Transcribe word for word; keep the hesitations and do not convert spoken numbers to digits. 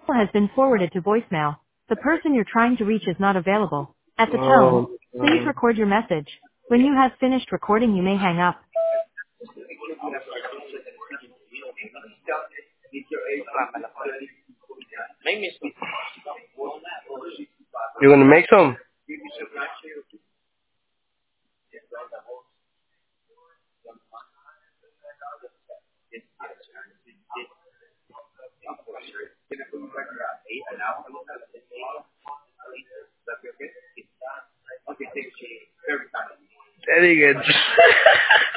has been forwarded to voicemail. The person you're trying to reach is not available. At the tone, Oh, please um, record your message. When you have finished recording, you may hang up. you gonna make some? Very good.